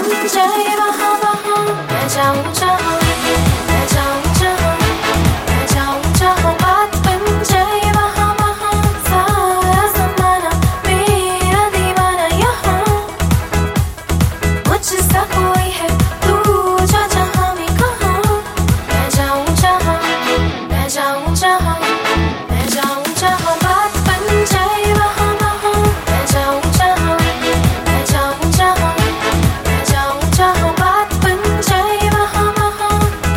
जाए वहाँ वहाँ मैं जाऊँ जहाँ मैं जाऊँ जहाँ मैं जाऊँ जहाँ बात बन जाए वहाँ वहाँ सारा ज़माना मेरा दीवाना यहाँ मुझसा कोई है तू जा जहाँ मैं कहाँ मैं जाऊँ जहाँ मैं जाऊँ जहाँ मैं जाऊँ जहाँ बात बन जाए वहाँ वहाँ मैं जाऊँ जहाँ मैं जाऊँ जहाँ मैं जाऊँ जहाँ बात बन जाए वहाँ वहाँ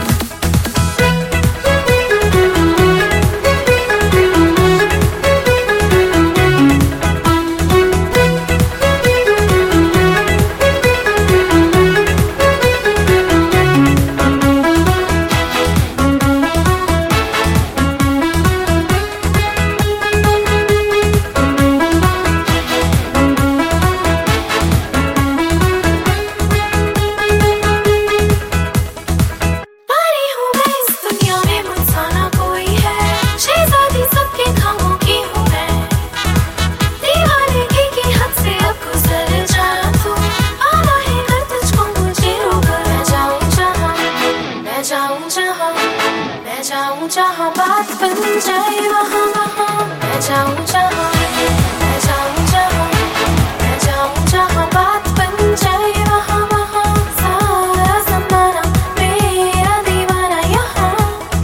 पारी हूँ मैं इस दुनिया में मुझसा ना कोई है शहज़ादी सबके खामों की हूँ मैं दीवानगी की हद से अब गुज़र जाना तू आना है कर तुझको मुझे रोकर मैं जाऊँ जहाँ मैं जाऊँ जहाँ मैं जाऊँ जहाँ बात बन जाए वहाँ वहाँ मैं जाऊँ जहाँ मैं जाऊँ जहाँ मैं जाऊँ जहाँ बात बन जाए वहाँ वहाँ सारा ज़माना मेरा दीवाना यहाँ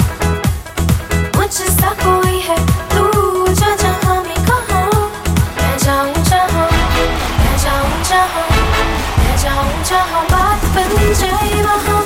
मुझसा कोई है तू जा जहाँ मैं कहाँ मैं जाऊँ जहाँ मैं जाऊँ जहाँ मैं जाऊँ जहाँ बात बन जाए वहाँ